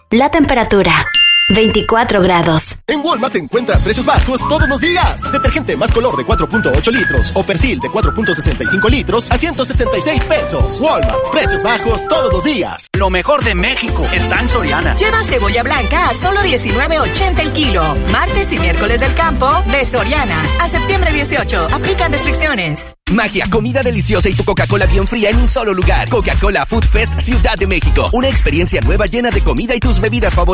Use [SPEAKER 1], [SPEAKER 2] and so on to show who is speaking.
[SPEAKER 1] La temperatura, 24 grados.
[SPEAKER 2] En Walmart encuentra precios bajos todos los días. Detergente más color de 4.8 litros o Persil de 4.65 litros a 166 pesos. Walmart, precios bajos todos los días.
[SPEAKER 3] Lo mejor de México está en Soriana.
[SPEAKER 4] Lleva cebolla blanca a solo $19.80 el kilo. Martes y miércoles del campo de Soriana. A septiembre 18. Aplican restricciones.
[SPEAKER 5] Magia, comida deliciosa y tu Coca-Cola bien fría en un solo lugar. Coca-Cola Food Fest Ciudad de México. Una experiencia nueva llena de comida y tus bebidas favoritas.